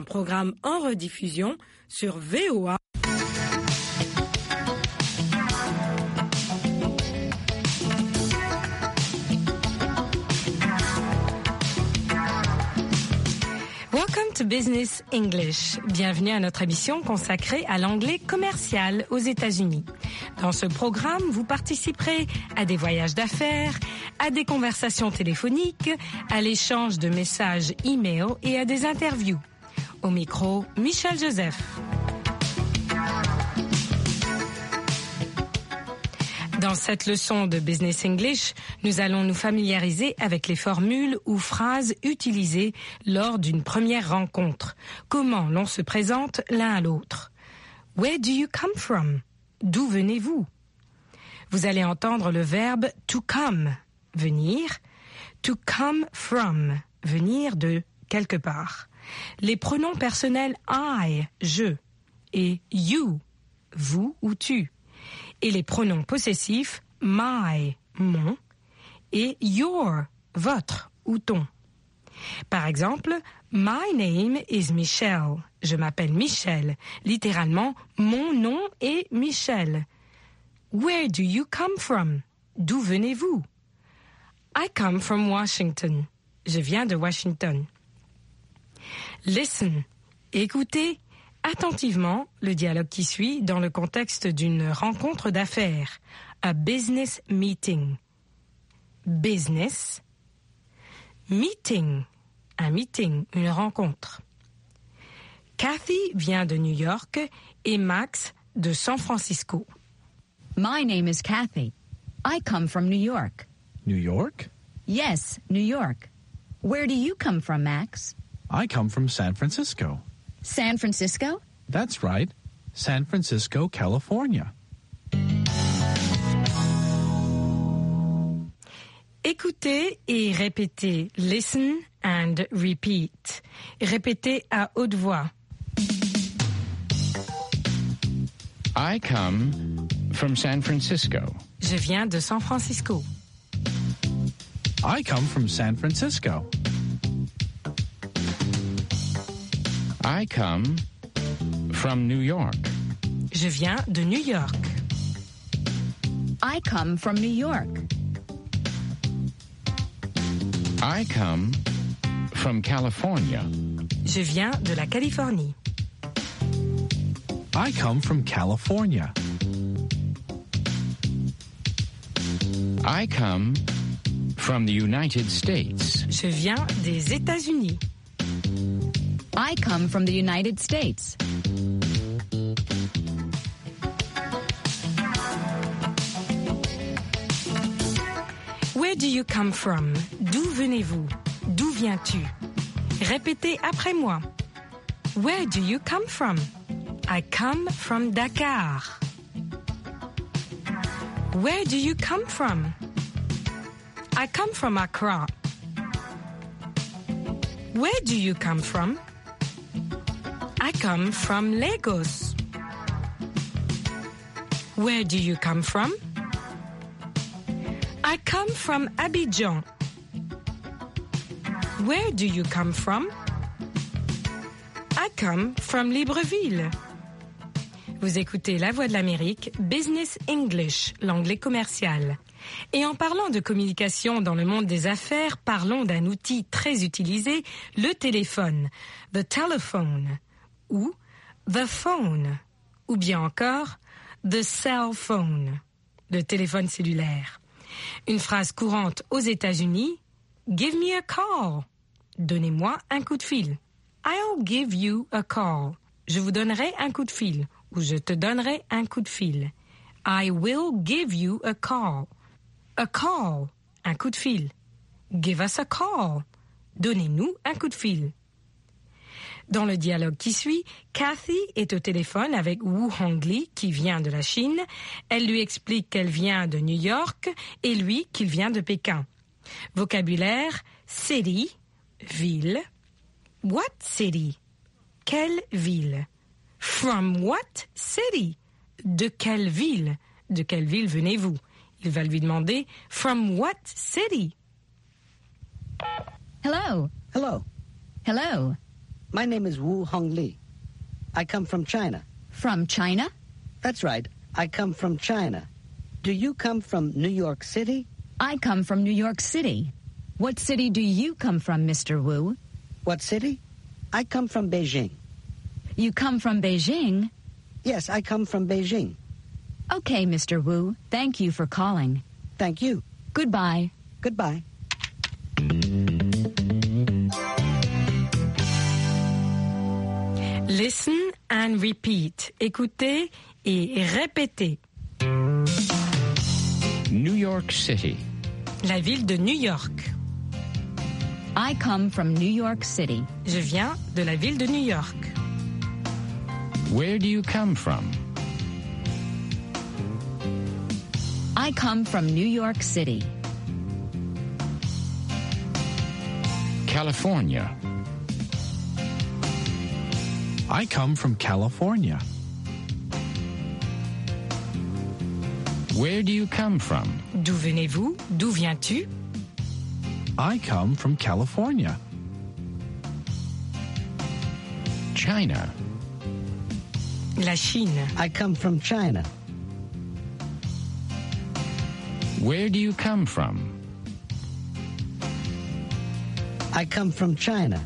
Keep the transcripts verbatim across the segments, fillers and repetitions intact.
programme en rediffusion sur V O A. Welcome to Business English. Bienvenue à notre émission consacrée à l'anglais commercial aux États-Unis. Dans ce programme, vous participerez à des voyages d'affaires, à des conversations téléphoniques, à l'échange de messages e-mail et à des interviews. Au micro, Michel Joseph. Dans cette leçon de Business English, nous allons nous familiariser avec les formules ou phrases utilisées lors d'une première rencontre. Comment l'on se présente l'un à l'autre. Where do you come from? D'où venez-vous? Vous allez entendre le verbe to come, venir, to come from, venir de quelque part. Les pronoms personnels I, je, et you, vous ou tu. Et les pronoms possessifs my, mon, et your, votre ou ton. Par exemple, my name is Michelle. Je m'appelle Michel. Littéralement, mon nom est Michel. Where do you come from? D'où venez-vous? I come from Washington. Je viens de Washington. Listen. Écoutez attentivement le dialogue qui suit dans le contexte d'une rencontre d'affaires. A business meeting. Business. Meeting. Un meeting, une rencontre. Kathy vient de New York et Max de San Francisco. My name is Kathy. I come from New York. New York? Yes, New York. Where do you come from, Max? I come from San Francisco. San Francisco? That's right. San Francisco, California. Écoutez et répétez. Listen and repeat. Répétez à haute voix. I come from San Francisco. Je viens de San Francisco. I come from San Francisco. I come from New York. Je viens de New York. I come from New York. I come from California. Je viens de la Californie. I come from California. I come from the United States. Je viens des États-Unis. I come from the United States. Where do you come from? D'où venez-vous? D'où viens-tu? Répétez après moi. Where do you come from? I come from Dakar. Where do you come from? I come from Accra. Where do you come from? I come from Lagos. Where do you come from? I come from Abidjan. Where do you come from? I come from Libreville. Vous écoutez La Voix de l'Amérique, Business English, l'anglais commercial. Et en parlant de communication dans le monde des affaires, parlons d'un outil très utilisé, le téléphone, the telephone, ou the phone, ou bien encore the cell phone, le téléphone cellulaire. Une phrase courante aux États-Unis, give me a call, donnez-moi un coup de fil. I'll give you a call, je vous donnerai un coup de fil, ou je te donnerai un coup de fil. I will give you a call. A call, un coup de fil. Give us a call, donnez-nous un coup de fil. Dans le dialogue qui suit, Kathy est au téléphone avec Wu Hongli, qui vient de la Chine. Elle lui explique qu'elle vient de New York et lui qu'il vient de Pékin. Vocabulaire, city, ville. What city? Quelle ville? From what city? De quelle ville? De quelle ville venez-vous? Il va lui demander From what city? Hello. Hello. Hello. My name is Wu Hongli. I come from China. From China? That's right. I come from China. Do you come from New York City? I come from New York City. What city do you come from, Mister Wu? What city? I come from Beijing. You come from Beijing? Yes, I come from Beijing. Okay, Mister Wu. Thank you for calling. Thank you. Goodbye. Goodbye. Listen and repeat. Écoutez et répétez. New York City. La ville de New York. I come from New York City. Je viens de la ville de New York. Where do you come from? I come from New York City. California. I come from California. Where do you come from? D'où venez-vous? D'où viens-tu? I come from California. China. La Chine. I come from China. Where do you come from? I come from China.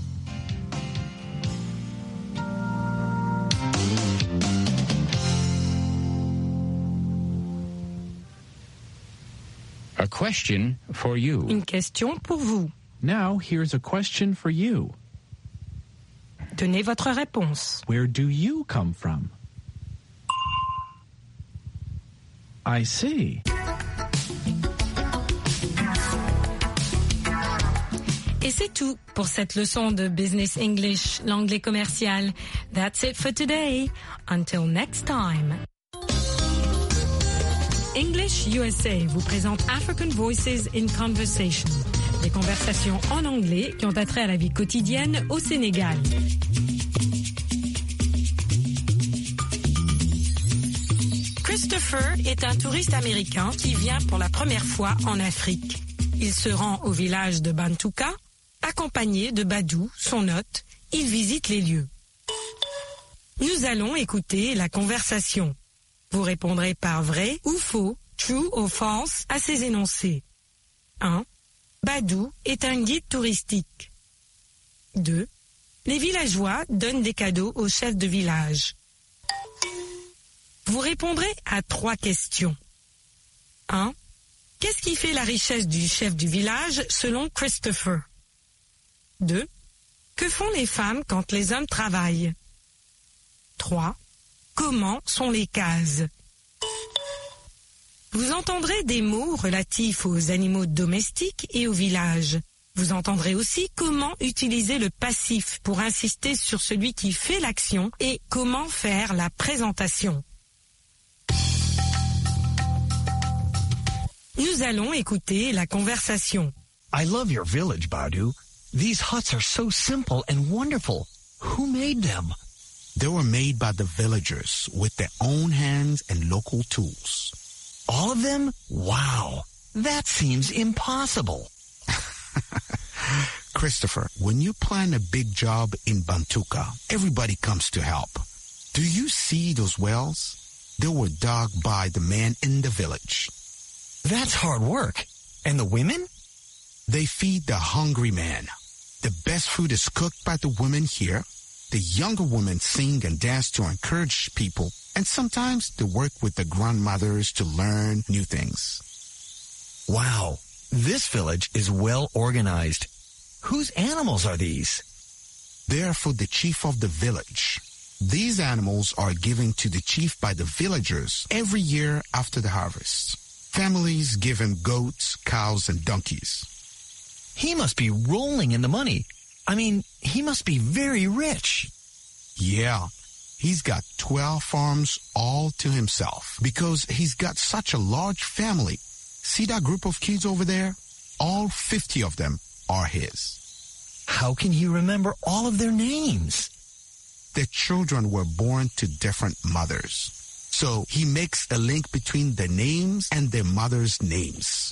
A question for you. Une question pour vous. Now, here's a question for you. Donnez votre réponse. Where do you come from? I see. Et c'est tout pour cette leçon de Business English, l'anglais commercial. That's it for today. Until next time. English U S A vous présente African Voices in Conversation, des conversations en anglais qui ont attrait à la vie quotidienne au Sénégal. Christopher est un touriste américain qui vient pour la première fois en Afrique. Il se rend au village de Bantouka, accompagné de Badou, son hôte. Il visite les lieux. Nous allons écouter la conversation. Vous répondrez par vrai ou faux, true ou false, à ces énoncés. un. Badou est un guide touristique. deux. Les villageois donnent des cadeaux au chef de village. Vous répondrez à trois questions. un. Qu'est-ce qui fait la richesse du chef du village selon Christopher? deux. Que font les femmes quand les hommes travaillent? trois. Comment sont les cases? Vous entendrez des mots relatifs aux animaux domestiques et au village. Vous entendrez aussi comment utiliser le passif pour insister sur celui qui fait l'action et comment faire la présentation. Nous allons écouter la conversation. I love your village, Badou. These huts are so simple and wonderful. Who made them? They were made by the villagers with their own hands and local tools. All of them? Wow. That seems impossible. Christopher, when you plan a big job in Bantouka, everybody comes to help. Do you see those wells? They were dug by the men in the village. That's hard work. And the women? They feed the hungry man. The best food is cooked by the women here. The younger women sing and dance to encourage people, and sometimes they work with the grandmothers to learn new things. Wow, this village is well organized. Whose animals are these? They are for the chief of the village. These animals are given to the chief by the villagers every year after the harvest. Families give him goats, cows, and donkeys. He must be rolling in the money. I mean, he must be very rich. Yeah, he's got twelve farms all to himself because he's got such a large family. See that group of kids over there? All fifty of them are his. How can he remember all of their names? The children were born to different mothers. So he makes a link between the names and their mothers' names.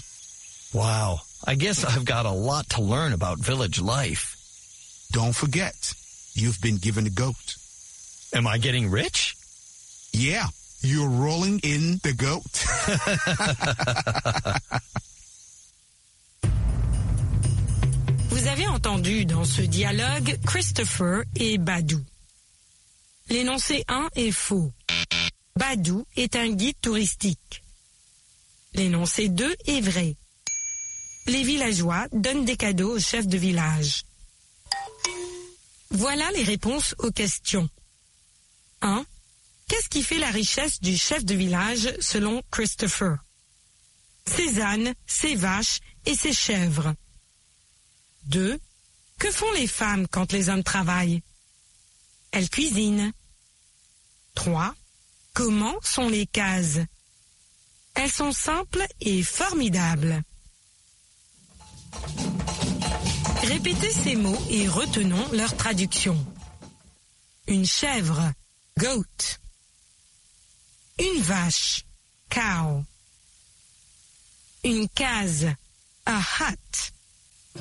Wow, I guess I've got a lot to learn about village life. Don't forget, you've been given a goat. Am I getting rich? Yeah, you're rolling in the goat. Vous avez entendu dans ce dialogue Christopher et Badou. L'énoncé un est faux. Badou est un guide touristique. L'énoncé deux est vrai. Les villageois donnent des cadeaux au chef de village. Voilà les réponses aux questions. un. Qu'est-ce qui fait la richesse du chef de village selon Christopher? Ses ânes, ses vaches et ses chèvres. deux. Que font les femmes quand les hommes travaillent? Elles cuisinent. trois. Comment sont les cases? Elles sont simples et formidables. Répétez ces mots et retenons leur traduction. Une chèvre, goat. Une vache, cow. Une case, a hut.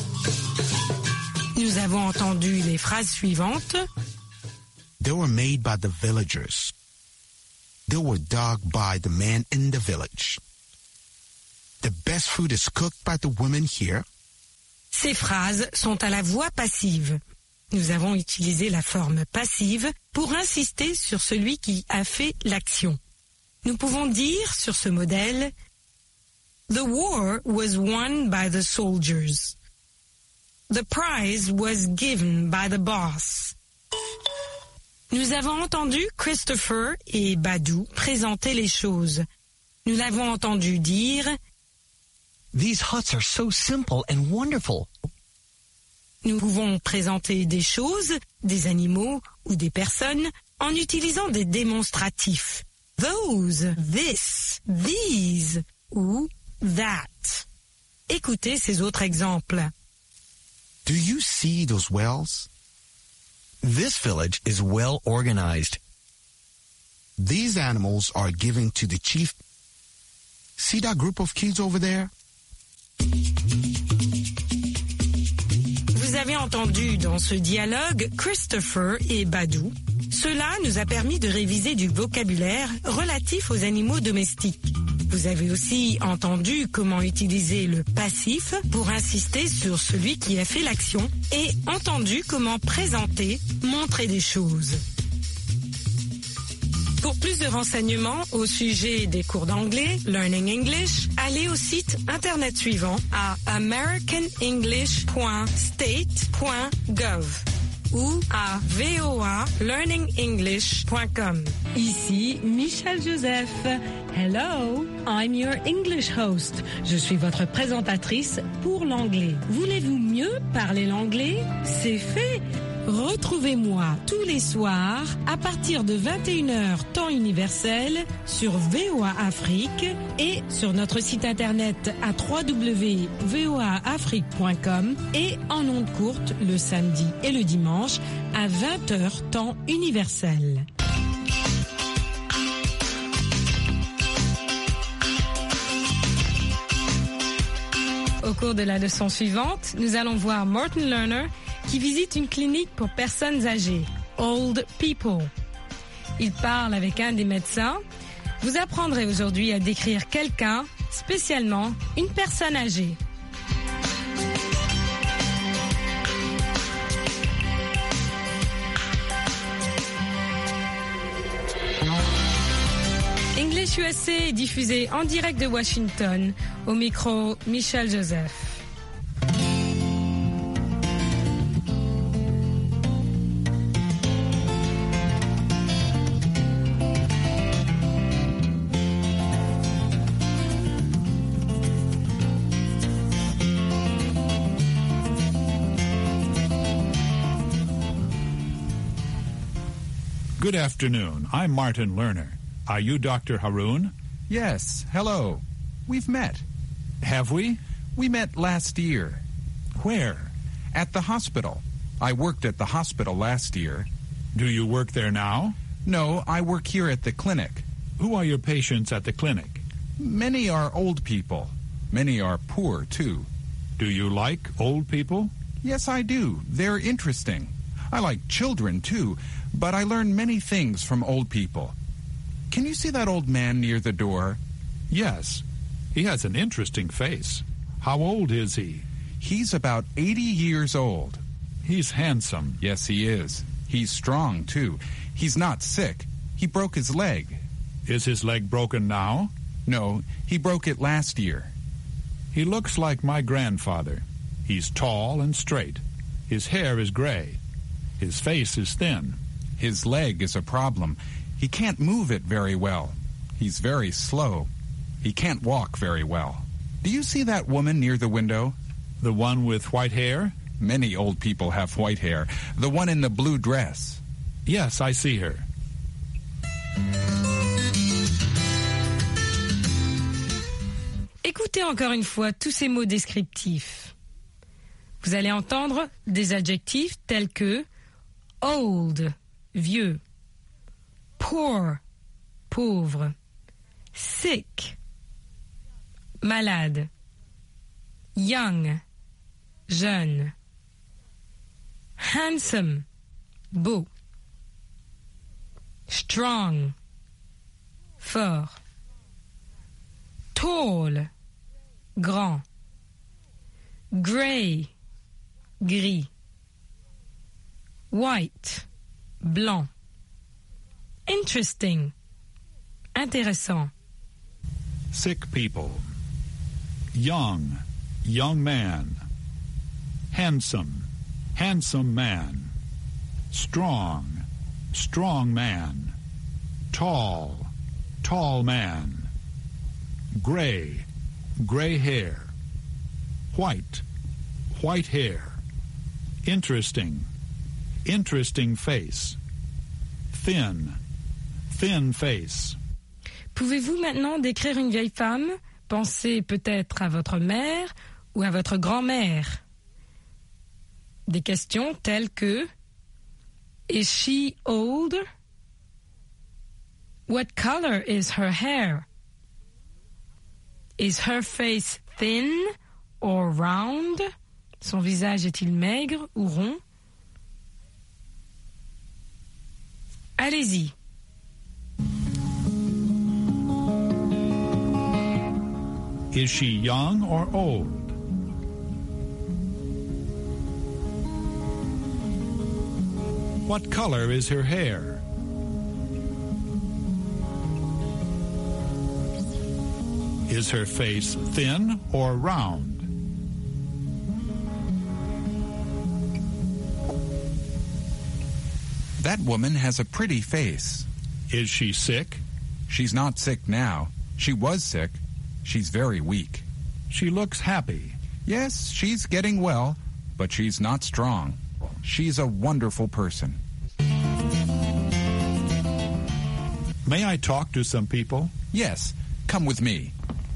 Nous avons entendu les phrases suivantes. They were made by the villagers. They were dug by the men in the village. The best food is cooked by the women here. Ces phrases sont à la voix passive. Nous avons utilisé la forme passive pour insister sur celui qui a fait l'action. Nous pouvons dire sur ce modèle « The war was won by the soldiers. The prize was given by the boss. » Nous avons entendu Christopher et Badou présenter les choses. Nous l'avons entendu dire These huts are so simple and wonderful. Nous pouvons présenter des choses, des animaux ou des personnes en utilisant des démonstratifs. Those, this, these ou that. Écoutez ces autres exemples. Do you see those wells? This village is well organized. These animals are given to the chief. See that group of kids over there? Vous avez entendu dans ce dialogue Christopher et Badou. Cela nous a permis de réviser du vocabulaire relatif aux animaux domestiques. Vous avez aussi entendu comment utiliser le passif pour insister sur celui qui a fait l'action et entendu comment présenter, montrer des choses. Pour plus de renseignements au sujet des cours d'anglais, Learning English, allez au site internet suivant à american english point state point gov ou à v o a learning english point com. Ici Michelle Joseph. Hello, I'm your English host. Je suis votre présentatrice pour l'anglais. Voulez-vous mieux parler l'anglais? C'est fait. Retrouvez-moi tous les soirs à partir de vingt et une heures temps universel sur V O A Afrique et sur notre site internet à w w w point v o a afrique point com et en ondes courtes le samedi et le dimanche à vingt heures temps universel. Au cours de la leçon suivante, nous allons voir Martin Lerner qui visite une clinique pour personnes âgées, Old People. Il parle avec un des médecins. Vous apprendrez aujourd'hui à décrire quelqu'un, spécialement une personne âgée. English U S A est diffusé en direct de Washington. Au micro, Michelle Joseph. Good afternoon. I'm Martin Lerner. Are you Doctor Haroun? Yes, hello. We've met. Have we? We met last year. Where? At the hospital. I worked at the hospital last year. Do you work there now? No, I work here at the clinic. Who are your patients at the clinic? Many are old people. Many are poor, too. Do you like old people? Yes, I do. They're interesting. I like children, too, but I learn many things from old people. Can you see that old man near the door? Yes. He has an interesting face. How old is he? He's about eighty years old. He's handsome. Yes, he is. He's strong, too. He's not sick. He broke his leg. Is his leg broken now? No, he broke it last year. He looks like my grandfather. He's tall and straight. His hair is gray. His face is thin. His leg is a problem. He can't move it very well. He's very slow. He can't walk very well. Do you see that woman near the window? The one with white hair? Many old people have white hair. The one in the blue dress. Yes, I see her. Écoutez encore une fois tous ces mots descriptifs. Vous allez entendre des adjectifs tels que old, vieux, poor, pauvre, sick, malade, young, jeune, handsome, beau, strong, fort, tall, grand, grey, gris, white, blanc, interesting, intéressant. Sick people. Young, young man. Handsome, handsome man. Strong, strong man. Tall, tall man. Gray, gray hair. White, white hair. Interesting, interesting face. Thin, thin face. Pouvez-vous maintenant décrire une vieille femme? Pensez peut-être à votre mère ou à votre grand-mère. Des questions telles que Is she old? What color is her hair? Is her face thin or round? Son visage est-il maigre ou rond? Allez-y. Is she young or old? What color is her hair? Is her face thin or round? That woman has a pretty face. Is she sick? She's not sick now. She was sick. She's very weak. She looks happy. Yes, she's getting well, but she's not strong. She's a wonderful person. May I talk to some people? Yes, come with me.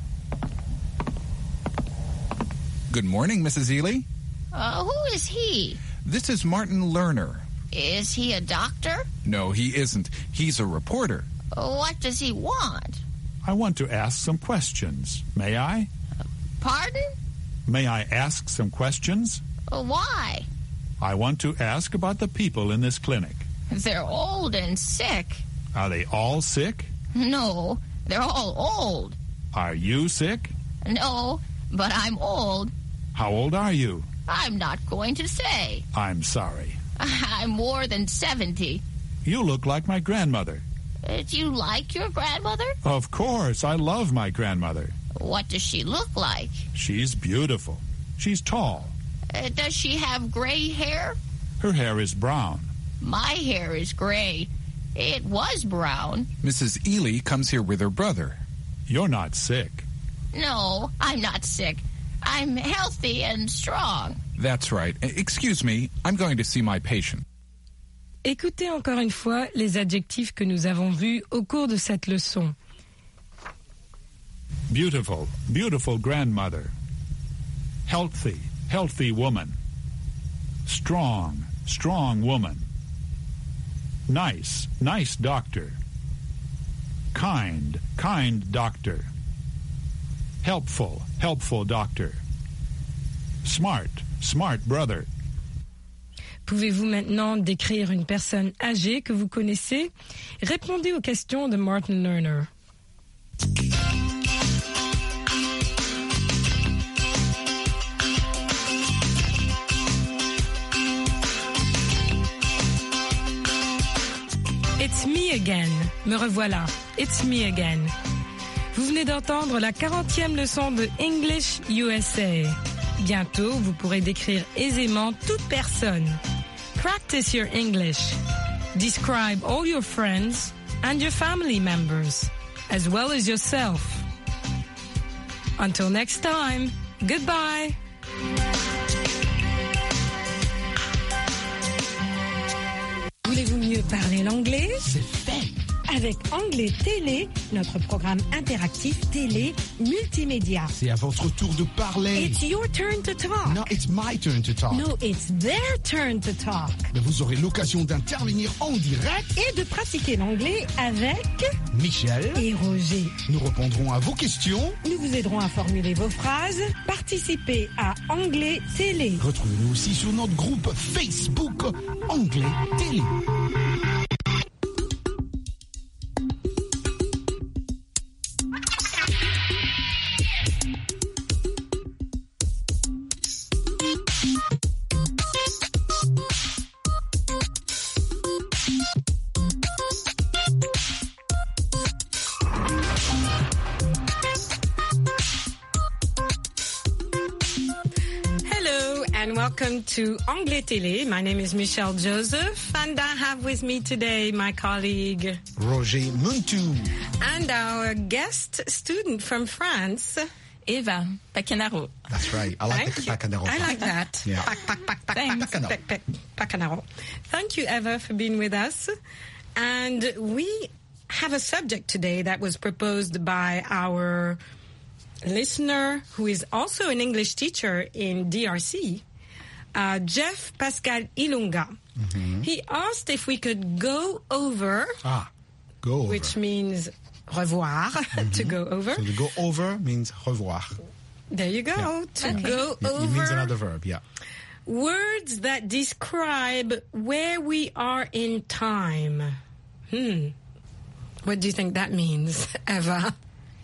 Good morning, Missus Ely. Uh, who is he? This is Martin Lerner. Is he a doctor? No, he isn't. He's a reporter. What does he want? I want to ask some questions. May I? Pardon? May I ask some questions? Why? I want to ask about the people in this clinic. They're old and sick. Are they all sick? No, they're all old. Are you sick? No, but I'm old. How old are you? I'm not going to say. I'm sorry. I'm more than seventy. You look like my grandmother. Uh, do you like your grandmother? Of course, I love my grandmother. What does she look like? She's beautiful. She's tall. Uh, does she have gray hair? Her hair is brown. My hair is gray. It was brown. Missus Ely comes here with her brother. You're not sick. No, I'm not sick. I'm healthy and strong. That's right. Excuse me, I'm going to see my patient. Écoutez encore une fois les adjectifs que nous avons vus au cours de cette leçon. Beautiful, beautiful grandmother. Healthy, healthy woman. Strong, strong woman. Nice, nice doctor. Kind, kind doctor. Helpful, helpful doctor. Smart, smart brother. Pouvez-vous maintenant décrire une personne âgée que vous connaissez? Répondez aux questions de Martin Lerner. It's me again. Me revoilà. It's me again. Vous venez d'entendre la quarantième leçon de English U S A. Bientôt, vous pourrez décrire aisément toute personne. Practice your English. Describe all your friends and your family members, as well as yourself. Until next time, goodbye. Voulez-vous mieux parler l'anglais? C'est fait. Avec Anglais Télé, notre programme interactif télé multimédia. C'est à votre tour de parler. It's your turn to talk. No, it's my turn to talk. No, it's their turn to talk. Mais vous aurez l'occasion d'intervenir en direct Et de pratiquer l'anglais avec Michel et Roger. Nous répondrons à vos questions. Nous vous aiderons à formuler vos phrases. Participez à Anglais Télé. Retrouvez-nous aussi sur notre groupe Facebook Anglais Télé. Welcome to Anglais Télé. My name is Michelle Joseph, and I have with me today my colleague Roger Muntu and our guest student from France, Eva Pacanaro. That's right. I like Thank the you. Pacanaro. I like that. Yeah. Pac, pac, pac, pac, Thanks. pac, pac, pac, Pacanaro. Thank you, Eva, for being with us. And we have a subject today that was proposed by our listener, who is also an English teacher in D R C, uh, Jeff Pascal Ilunga. Mm-hmm. He asked if we could go over, Ah, go over. which means revoir, Mm-hmm. to go over. So to go over means revoir. There you go. Yeah. To Okay. go It, over it means another verb, yeah. words that describe where we are in time. Hmm. What do you think that means, Eva?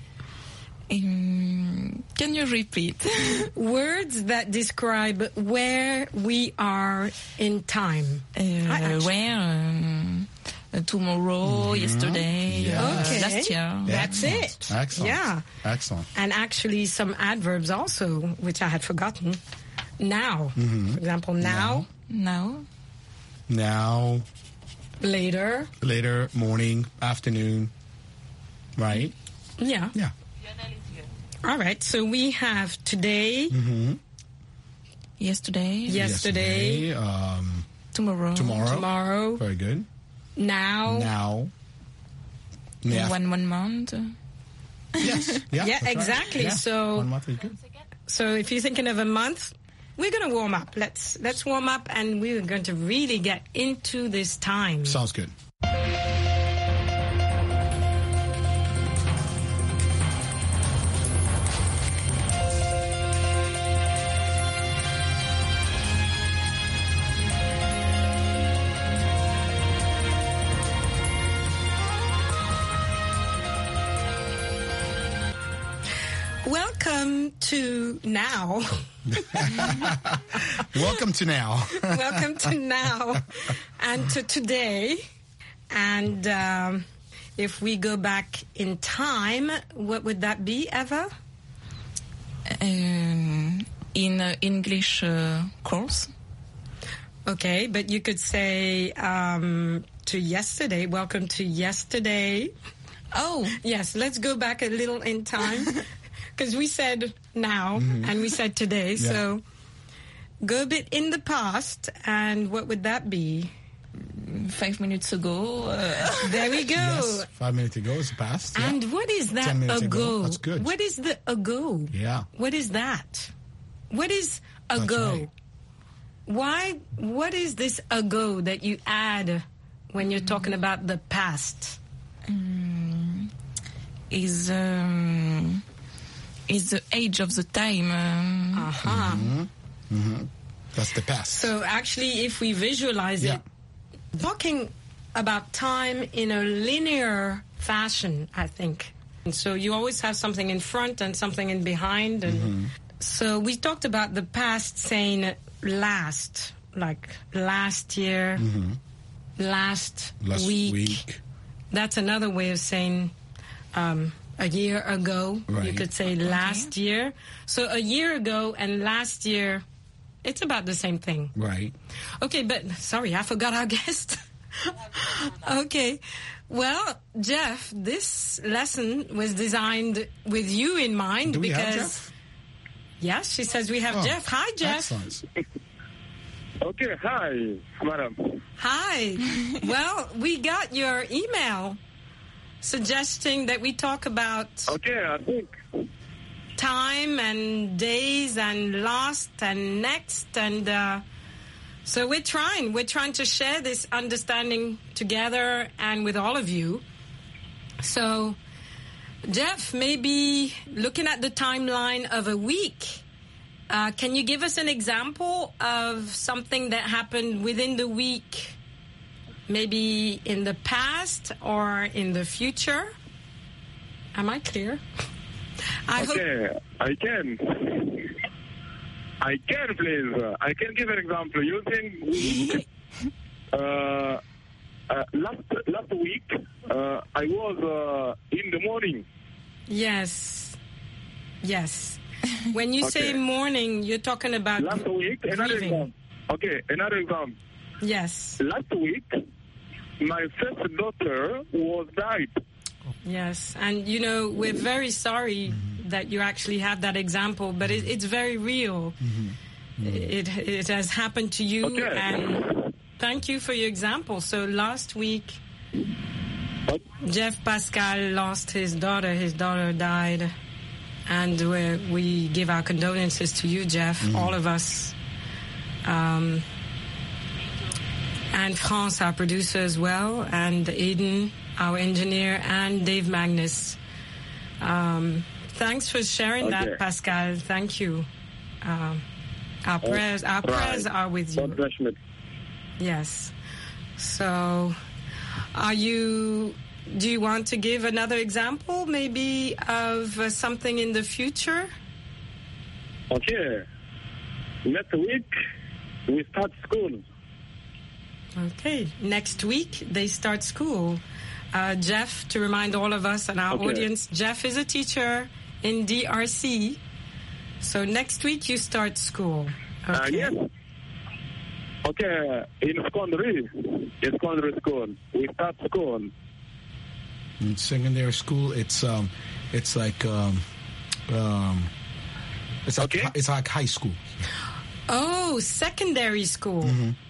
Um, can you repeat? Words that describe where we are in time. Uh, I actually- where? Um, uh, tomorrow, yesterday, Yeah. uh, Okay. last year. That's Excellent. it. Excellent. Yeah. Excellent. And actually some adverbs also, which I had forgotten. Now, Mm-hmm. for example, now, Now, Now, later. later, morning, afternoon, right? Yeah. Yeah. All right. So we have today, Mm-hmm. yesterday, yesterday, um, tomorrow, tomorrow. tomorrow, Very good. now. Now. Yeah. one one month. Yes. Yeah, Yeah, that's right. exactly. Yeah. So- One month is good. So if you're thinking of a month, we're going to warm up. Let's let's warm up, and we're going to really get into this time. Sounds good. Welcome to now. Welcome to now. Welcome to now and to today. And um, if we go back in time, what would that be, Eva? Um, in uh, English uh, course. Okay, but you could say um, to yesterday. Welcome to yesterday. Oh, Yes, let's go back a little in time. Because we said now and we said today. Yeah. So go a bit in the past. And what would that be? five minutes ago. Uh, There we go. Yes. Five minutes ago is past. Yeah. And what is that Ten minutes ago? ago. That's good. What is the ago? Yeah. What is that? What is That's ago? right. Why? What is this ago that you add when you're talking about the past? um, is um, is the age of the time. Um, Aha. Mm-hmm. That's the past. So actually, if we visualize Yeah. it, talking about time in a linear fashion, I think. And so you always have something in front and something in behind. And Mm-hmm. so we talked about the past saying last, like last year, last, Mm-hmm. Last week. week. That's another way of saying um, a year ago. You Right. could say last year. So a year ago and last year, it's about the same thing. Right. Okay, but sorry, I forgot our guest. Okay. Well, Jeff, this lesson was designed with you in mind Do we because have Jeff? yes, she says we have Oh, Jeff. Hi, Jeff. Excellent. Okay, hi, madam. Hi. Well, we got your email suggesting that we talk about Okay, I think. time and days and last and next and uh, so we're trying we're trying to share this understanding together and with all of you. So Jeff, maybe looking at the timeline of a week, uh, can you give us an example of something that happened within the week, maybe in the past or in the future? Am I clear? I Okay, hope. I can. I can, please. I can give an example using. uh, uh, last last week, uh, I was uh, in the morning. Yes. Yes. When you say Okay. morning, you're talking about Last week, another grieving. example. Okay, another example. Yes. Last week, my first daughter was died. Yes. And, you know, we're very sorry that you actually have that example, but it, it's very real. It, it has happened to you, Okay. and thank you for your example. So last week, Jeff Pascal lost his daughter. His daughter died. And we we give our condolences to you, Jeff, all of us. Um, and France, our producer as well, and Aiden, our engineer, and Dave Magnus. Um, thanks for sharing Okay. that, Pascal. Thank you. Um, our prayers, our Right. prayers are with you. God bless me. Yes. So, are you? Do you want to give another example, maybe of uh, something in the future? Okay. Next week, we start school. Okay. Next week they start school. Uh, Jeff, to remind all of us and our Okay. audience, Jeff is a teacher in D R C. So next week you start school. Uh, Okay. yes. Okay, in secondary, in secondary school, we start school. In secondary school, it's um, it's like um, um, it's like Okay. hi- it's like high school. Oh, secondary school.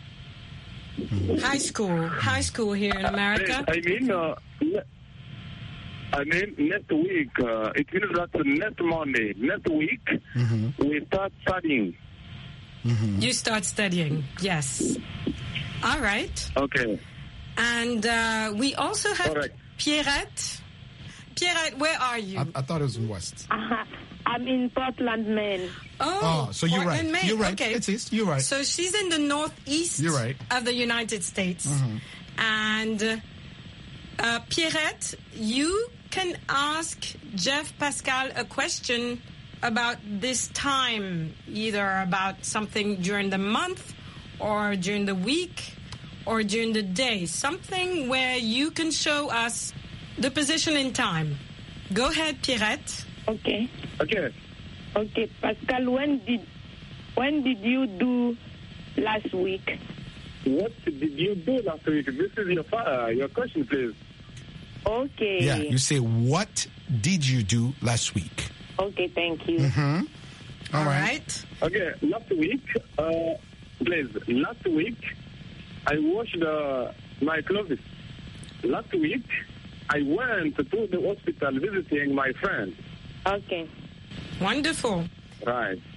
High school. High school here in America. I mean, uh, ne- I mean, next week, uh, it means that next Monday, next week, we start studying. You start studying, yes. All right. Okay. And uh, we also have All right. Pierrette. Pierrette, where are you? I, I thought it was in West. Uh, I'm in Portland, Maine. Oh, Oh, so you're Portland, right. Maine. You're right. Okay. It's East. You're right. So she's in the northeast You're right. of the United States. And uh, Pierrette, you can ask Jeff Pascal a question about this time, either about something during the month or during the week or during the day, something where you can show us the position in time. Go ahead, Pierrette. Okay. Okay. Okay, Pascal, when did when did you do last week? What did you do last week? This is your uh, your question, please. Okay. Yeah, you say, what did you do last week? Okay, thank you. Mm-hmm. All right. right. Okay, last week, uh, please, last week, I washed uh, my clothes. Last week, I went to the hospital visiting my friend. Okay. Wonderful. Right.